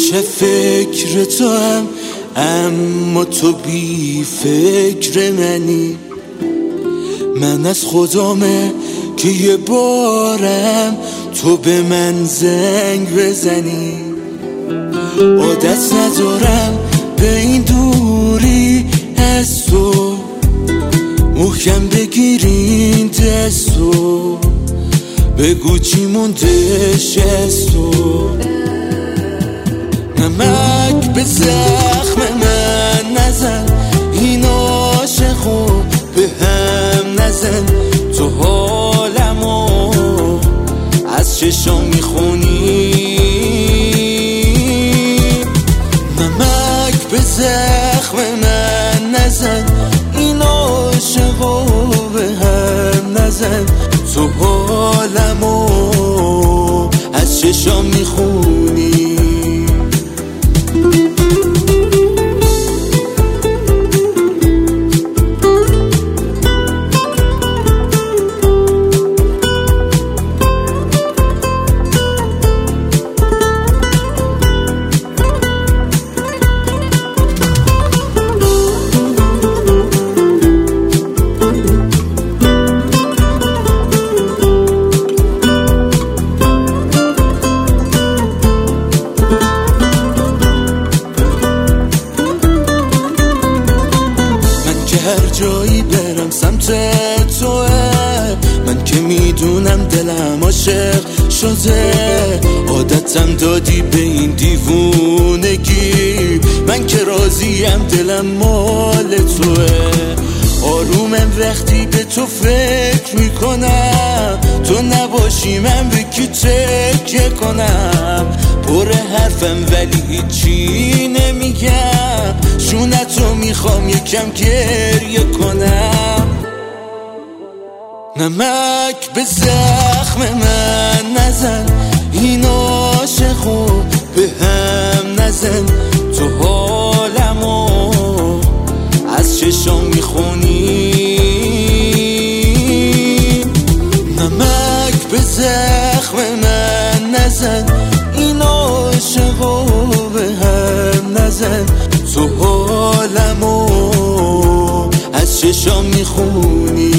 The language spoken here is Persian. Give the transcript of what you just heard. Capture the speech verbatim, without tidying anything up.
همیشه فکر تو هم، اما تو بی فکر منی. من از خدامه که یه بارم تو به من زنگ بزنی. عادت ندارم به این دوری از تو، محکم بگیرین دستو، بگو چی موندش از تو. نمک به زخم من نزن، این عاشقو به هم نزن. تو حالمو از چشام میخونی. نمک به زخم من نزن، این عاشقو به هم نزن. تو حالمو از چشام میخونی. هر جایی برم سمت توه، من که میدونم دلم عاشق شده. عادتم دادی به این دیوونگی، من که راضیم دلم مال توه. آرومم وقتی به تو فکر میکنم، تو نباشی من به کی تکیه کنم. پر حرفم ولی هیچی نمیگم، شونتو میخوام یکم گریه کنم. نمک به زخم من نزن، این عاشقو به هم نزن. تو حالمو از چشام میخونی. نمک به زخم من نزن، این عاشقو به هم نزن. تو حالمو از چشام میخونی.